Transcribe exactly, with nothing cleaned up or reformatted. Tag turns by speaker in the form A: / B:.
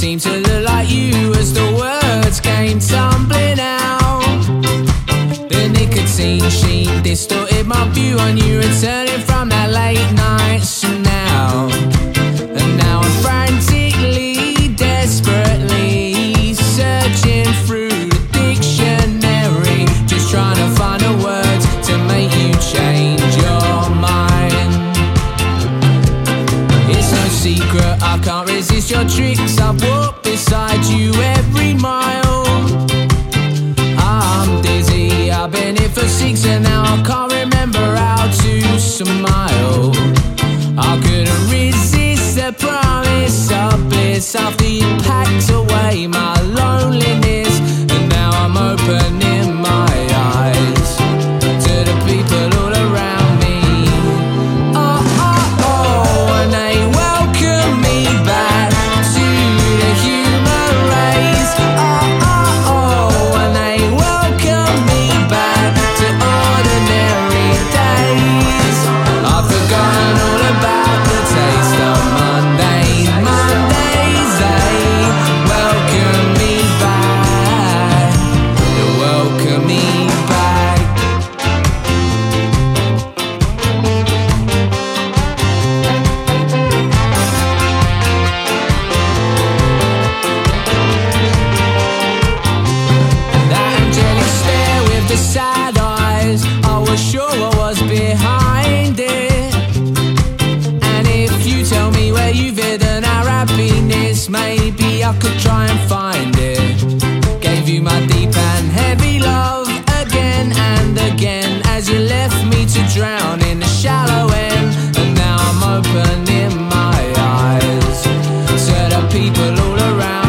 A: seemed to look like you as the words came tumbling out. The nicotine sheen distorted my view on you, returning from that late night now. And now I'm frantically, desperately searching through the dictionary, just trying to find the words to make you change your mind. It's no secret, I can't resist your tricks. I've walked beside you every mile. I'm dizzy, I've been here for six and now I can't remember how to smile. I couldn't resist the promise of bliss after you packed away my loneliness. And now I'm opening my eyes to the people all around me. Oh, oh, oh, and they welcome me back to the human race. Oh, oh, oh, and they welcome me back to ordinary days. I've forgotten all about the taste of Monday. Mondays, they welcome me back. They welcome me back. That angelic stare with the sad eyes, I was sure I was behind it. And if you tell me where you've hidden our happiness, maybe I could try and find it. Gave you my deep and heavy love again and again, as you left me to drown in the shallow end. And now I'm opening my eyes to the people all around